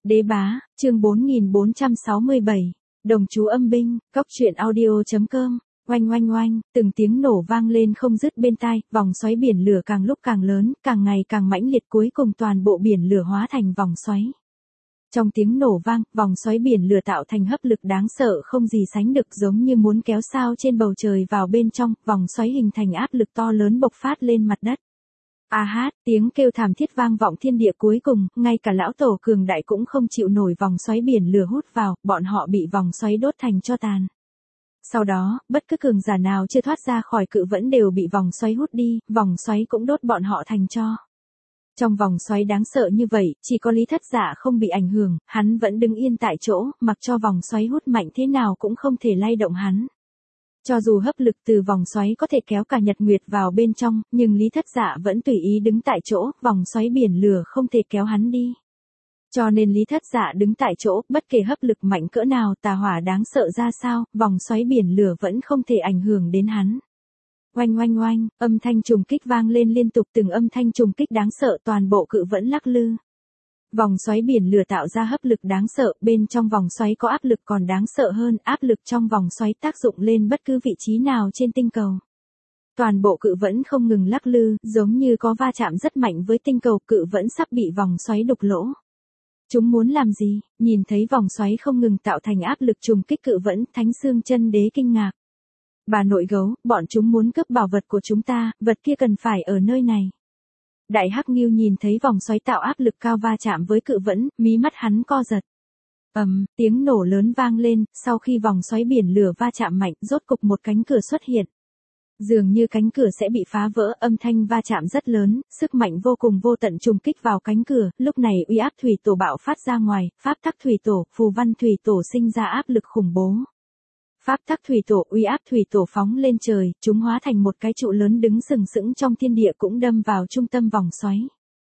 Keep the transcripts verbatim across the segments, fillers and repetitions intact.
Đế bá, chương bốn nghìn bốn trăm sáu mươi bảy, đồng chú âm binh, cóc truyện audio.com, oanh oanh oanh, từng tiếng nổ vang lên không dứt bên tai, vòng xoáy biển lửa càng lúc càng lớn, càng ngày càng mãnh liệt, cuối cùng toàn bộ biển lửa hóa thành vòng xoáy. Trong tiếng nổ vang, vòng xoáy biển lửa tạo thành hấp lực đáng sợ không gì sánh được, giống như muốn kéo sao trên bầu trời vào bên trong, vòng xoáy hình thành áp lực to lớn bộc phát lên mặt đất. A hát, tiếng kêu thảm thiết vang vọng thiên địa, cuối cùng, ngay cả lão tổ cường đại cũng không chịu nổi vòng xoáy biển lửa hút vào, bọn họ bị vòng xoáy đốt thành tro tàn. Sau đó, bất cứ cường giả nào chưa thoát ra khỏi cự vẫn đều bị vòng xoáy hút đi, vòng xoáy cũng đốt bọn họ thành tro. Trong vòng xoáy đáng sợ như vậy, chỉ có Lý Thất Dạ không bị ảnh hưởng, hắn vẫn đứng yên tại chỗ, mặc cho vòng xoáy hút mạnh thế nào cũng không thể lay động hắn. Cho dù hấp lực từ vòng xoáy có thể kéo cả nhật nguyệt vào bên trong, nhưng Lý Thất Dạ vẫn tùy ý đứng tại chỗ, vòng xoáy biển lửa không thể kéo hắn đi. Cho nên Lý Thất Dạ đứng tại chỗ, bất kể hấp lực mạnh cỡ nào, tà hỏa đáng sợ ra sao, vòng xoáy biển lửa vẫn không thể ảnh hưởng đến hắn. Oanh oanh oanh, âm thanh trùng kích vang lên liên tục, từng âm thanh trùng kích đáng sợ, toàn bộ cự vẫn lắc lư. Vòng xoáy biển lửa tạo ra hấp lực đáng sợ, bên trong vòng xoáy có áp lực còn đáng sợ hơn, áp lực trong vòng xoáy tác dụng lên bất cứ vị trí nào trên tinh cầu. Toàn bộ cự vẫn không ngừng lắc lư, giống như có va chạm rất mạnh với tinh cầu, cự vẫn sắp bị vòng xoáy đục lỗ. Chúng muốn làm gì? Nhìn thấy vòng xoáy không ngừng tạo thành áp lực trùng kích cự vẫn, Thánh Xương Chân Đế kinh ngạc. Bà nội gấu, bọn chúng muốn cướp bảo vật của chúng ta, vật kia cần phải ở nơi này. Đại Hắc Ngưu nhìn thấy vòng xoáy tạo áp lực cao va chạm với cự vẫn, mí mắt hắn co giật. Ầm, um, tiếng nổ lớn vang lên, sau khi vòng xoáy biển lửa va chạm mạnh, rốt cục một cánh cửa xuất hiện. Dường như cánh cửa sẽ bị phá vỡ, âm thanh va chạm rất lớn, sức mạnh vô cùng vô tận trùng kích vào cánh cửa, lúc này uy áp thủy tổ bạo phát ra ngoài, pháp tắc thủy tổ, phù văn thủy tổ sinh ra áp lực khủng bố. Pháp tắc thủy tổ, uy áp thủy tổ phóng lên trời, chúng hóa thành một cái trụ lớn đứng sừng sững trong thiên địa, cũng đâm vào trung tâm vòng xoáy.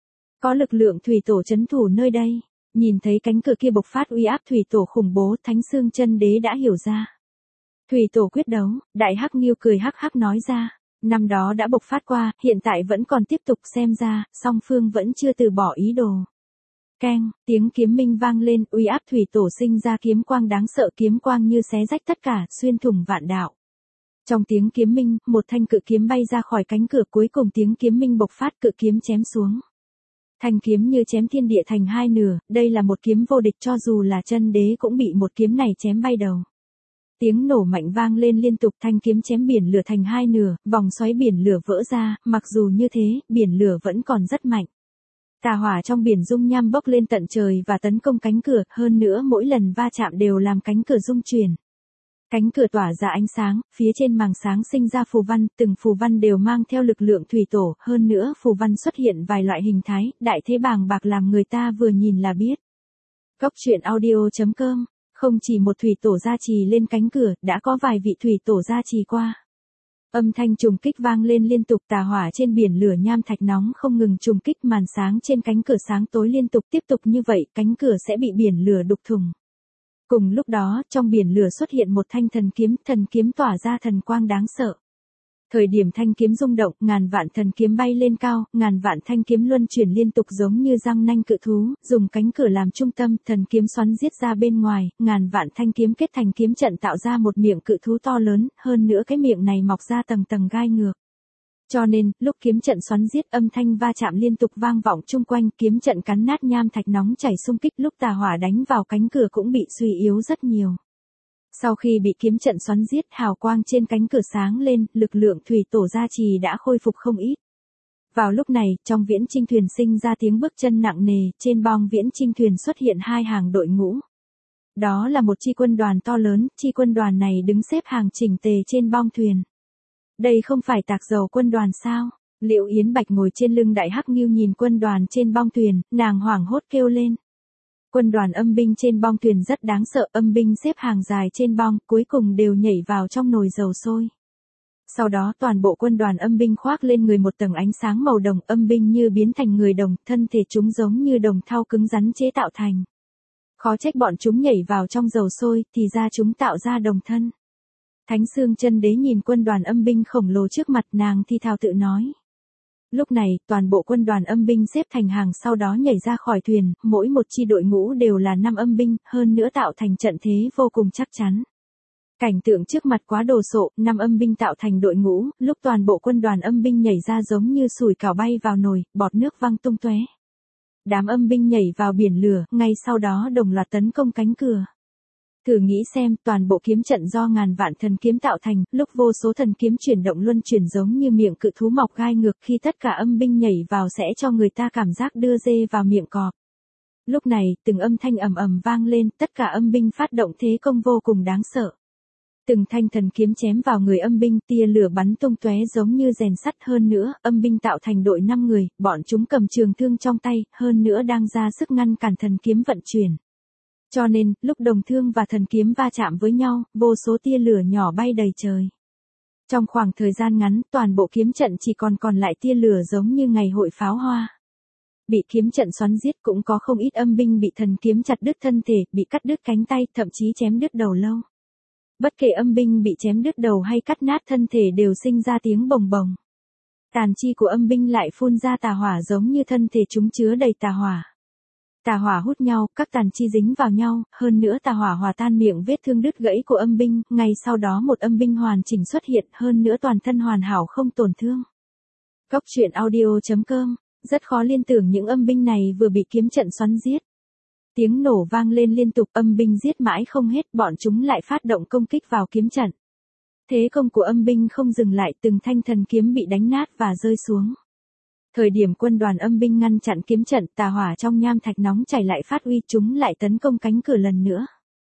Có lực lượng thủy tổ trấn thủ nơi đây. Nhìn thấy cánh cửa kia bộc phát uy áp thủy tổ khủng bố, Thánh Xương Chân Đế đã hiểu ra. Thủy tổ quyết đấu, Đại Hắc Ngưu cười hắc hắc nói ra, năm đó đã bộc phát qua, hiện tại vẫn còn tiếp tục, xem ra, song phương vẫn chưa từ bỏ ý đồ. Keng, tiếng kiếm minh vang lên, uy áp thủy tổ sinh ra kiếm quang đáng sợ, kiếm quang như xé rách tất cả, xuyên thủng vạn đạo. Trong tiếng kiếm minh, một thanh cự kiếm bay ra khỏi cánh cửa, cuối cùng tiếng kiếm minh bộc phát, cự kiếm chém xuống. Thanh kiếm như chém thiên địa thành hai nửa, đây là một kiếm vô địch, cho dù là chân đế cũng bị một kiếm này chém bay đầu. Tiếng nổ mạnh vang lên liên tục, thanh kiếm chém biển lửa thành hai nửa, vòng xoáy biển lửa vỡ ra, mặc dù như thế, biển lửa vẫn còn rất mạnh. Tà hỏa trong biển dung nham bốc lên tận trời và tấn công cánh cửa, hơn nữa mỗi lần va chạm đều làm cánh cửa rung chuyển. Cánh cửa tỏa ra ánh sáng, phía trên màng sáng sinh ra phù văn, từng phù văn đều mang theo lực lượng thủy tổ, hơn nữa phù văn xuất hiện vài loại hình thái, đại thế bàng bạc làm người ta vừa nhìn là biết. Cóc truyện audio.com, không chỉ một thủy tổ gia trì lên cánh cửa, đã có vài vị thủy tổ gia trì qua. Âm thanh trùng kích vang lên liên tục, tà hỏa trên biển lửa nham thạch nóng không ngừng trùng kích, màn sáng trên cánh cửa sáng tối liên tục, tiếp tục như vậy, cánh cửa sẽ bị biển lửa đục thủng. Cùng lúc đó, trong biển lửa xuất hiện một thanh thần kiếm, thần kiếm tỏa ra thần quang đáng sợ. Thời điểm thanh kiếm rung động, ngàn vạn thần kiếm bay lên cao, ngàn vạn thanh kiếm luân chuyển liên tục giống như răng nanh cự thú, dùng cánh cửa làm trung tâm, thần kiếm xoắn giết ra bên ngoài, ngàn vạn thanh kiếm kết thành kiếm trận tạo ra một miệng cự thú to lớn, hơn nữa cái miệng này mọc ra tầng tầng gai ngược. Cho nên, lúc kiếm trận xoắn giết, âm thanh va chạm liên tục vang vọng chung quanh, kiếm trận cắn nát nham thạch nóng chảy xung kích, lúc tà hỏa đánh vào cánh cửa cũng bị suy yếu rất nhiều. Sau khi bị kiếm trận xoắn giết, hào quang trên cánh cửa sáng lên, lực lượng thủy tổ gia trì đã khôi phục không ít. Vào lúc này, trong viễn chinh thuyền sinh ra tiếng bước chân nặng nề, trên bong viễn chinh thuyền xuất hiện hai hàng đội ngũ. Đó là một chi quân đoàn to lớn, chi quân đoàn này đứng xếp hàng chỉnh tề trên bong thuyền. Đây không phải Tạc Dầu quân đoàn sao? Liệu Yến Bạch ngồi trên lưng Đại Hắc Ngưu nhìn quân đoàn trên bong thuyền, nàng hoảng hốt kêu lên. Quân đoàn âm binh trên bong thuyền rất đáng sợ, âm binh xếp hàng dài trên bong, cuối cùng đều nhảy vào trong nồi dầu sôi. Sau đó toàn bộ quân đoàn âm binh khoác lên người một tầng ánh sáng màu đồng, âm binh như biến thành người đồng, thân thể chúng giống như đồng thau cứng rắn chế tạo thành. Khó trách bọn chúng nhảy vào trong dầu sôi, thì ra chúng tạo ra đồng thân. Thánh Xương Chân Đế nhìn quân đoàn âm binh khổng lồ trước mặt, nàng thi thào tự nói. Lúc này, toàn bộ quân đoàn âm binh xếp thành hàng sau đó nhảy ra khỏi thuyền, mỗi một chi đội ngũ đều là năm âm binh, hơn nữa tạo thành trận thế vô cùng chắc chắn. Cảnh tượng trước mặt quá đồ sộ, năm âm binh tạo thành đội ngũ, lúc toàn bộ quân đoàn âm binh nhảy ra giống như sủi cảo bay vào nồi, bọt nước văng tung tóe. Đám âm binh nhảy vào biển lửa, ngay sau đó đồng loạt tấn công cánh cửa. Thử nghĩ xem, toàn bộ kiếm trận do ngàn vạn thần kiếm tạo thành, lúc vô số thần kiếm chuyển động luân chuyển giống như miệng cự thú mọc gai ngược, khi tất cả âm binh nhảy vào sẽ cho người ta cảm giác đưa dê vào miệng cọp. Lúc này, từng âm thanh ầm ầm vang lên, tất cả âm binh phát động thế công vô cùng đáng sợ. Từng thanh thần kiếm chém vào người âm binh, tia lửa bắn tung tóe giống như rèn sắt, hơn nữa, âm binh tạo thành đội năm người, bọn chúng cầm trường thương trong tay, hơn nữa đang ra sức ngăn cản thần kiếm vận chuyển. Cho nên, lúc đồng thương và thần kiếm va chạm với nhau, vô số tia lửa nhỏ bay đầy trời. Trong khoảng thời gian ngắn, toàn bộ kiếm trận chỉ còn còn lại tia lửa giống như ngày hội pháo hoa. Bị kiếm trận xoắn giết cũng có không ít âm binh bị thần kiếm chặt đứt thân thể, bị cắt đứt cánh tay, thậm chí chém đứt đầu lâu. Bất kể âm binh bị chém đứt đầu hay cắt nát thân thể đều sinh ra tiếng bồng bồng. Tàn chi của âm binh lại phun ra tà hỏa giống như thân thể chúng chứa đầy tà hỏa. Tà hỏa hút nhau, các tàn chi dính vào nhau, hơn nữa tà hỏa hòa tan miệng vết thương đứt gãy của âm binh, ngay sau đó một âm binh hoàn chỉnh xuất hiện, hơn nữa toàn thân hoàn hảo không tổn thương. Cốc truyện audio chấm com, rất khó liên tưởng những âm binh này vừa bị kiếm trận xoắn giết. Tiếng nổ vang lên liên tục, âm binh giết mãi không hết, bọn chúng lại phát động công kích vào kiếm trận. Thế công của âm binh không dừng lại, từng thanh thần kiếm bị đánh nát và rơi xuống. Thời điểm quân đoàn âm binh ngăn chặn kiếm trận, tà hỏa trong nham thạch nóng chảy lại phát uy, chúng lại tấn công cánh cửa lần nữa.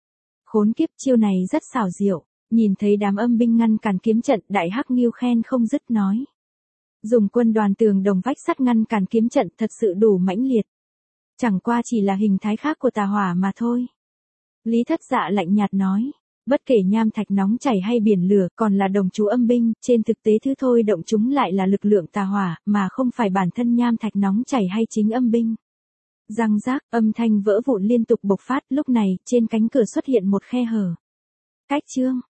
Khốn kiếp, chiêu này rất xảo diệu. Nhìn thấy đám âm binh ngăn cản kiếm trận, Đại Hắc Ngưu khen không dứt nói. Dùng quân đoàn tường đồng vách sắt ngăn cản kiếm trận thật sự đủ mãnh liệt. Chẳng qua chỉ là hình thái khác của tà hỏa mà thôi. Lý Thất Dạ lạnh nhạt nói. Bất kể nham thạch nóng chảy hay biển lửa, còn là đồng chú âm binh, trên thực tế thứ thôi động chúng lại là lực lượng tà hỏa, mà không phải bản thân nham thạch nóng chảy hay chính âm binh. Răng rác, âm thanh vỡ vụn liên tục bộc phát, lúc này, trên cánh cửa xuất hiện một khe hở. Cách chương,